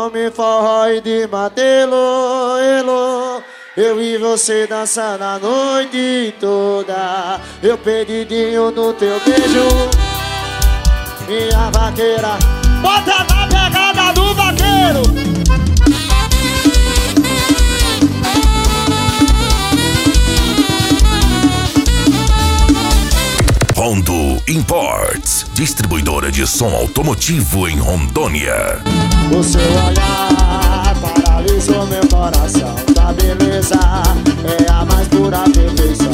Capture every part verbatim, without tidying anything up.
tome forró e de matelo, elo. Eu vi você dançando a noite toda. Eu perdidinho no teu beijo, minha vaqueira. Bota na pegada do vaqueiro. Rondo Imports, distribuidora de som automotivo em Rondônia. O seu olhar paralisou meu coração. Tua beleza é a mais pura perfeição.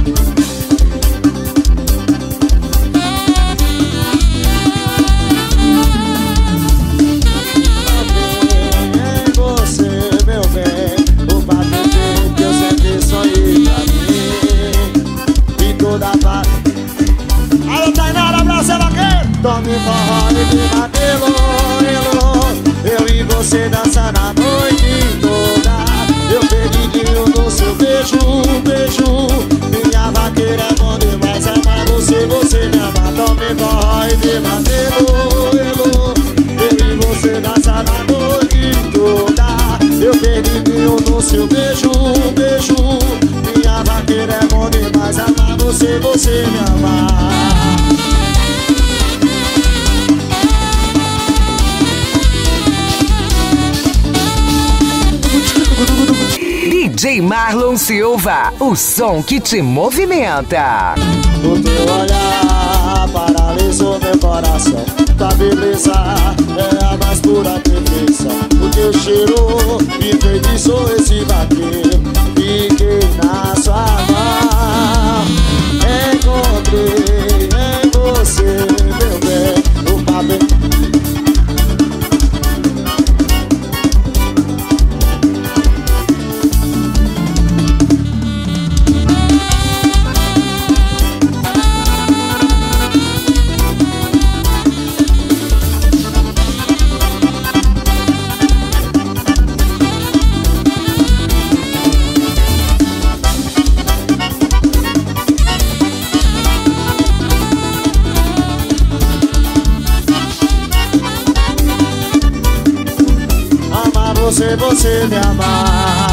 Em você, meu bem, o patente que eu sempre sonhei pra mim. E toda a paz. Alô, Tainara, abraço, é vaqueiro. Tome forró e de matelo, eu e você dançando a noite toda. Eu perdidinho no seu beijo, beijo. Minha vaqueira é bom demais, amar você, você me ama. Tome forró e de matelo, eu e você dançando a noite toda. Eu perdidinho no seu beijo, beijo. Minha vaqueira é bom demais, amar você, você me ama. D J Marlon Silva, o som que te movimenta. O teu olhar paralisou meu coração. Tua beleza é a mais pura perfeição. O teu cheiro me enfeitiçou esse vaqueiro. Fiquei na sua mão. Encontrei em você, meu bem, o papel. Você, você me amar.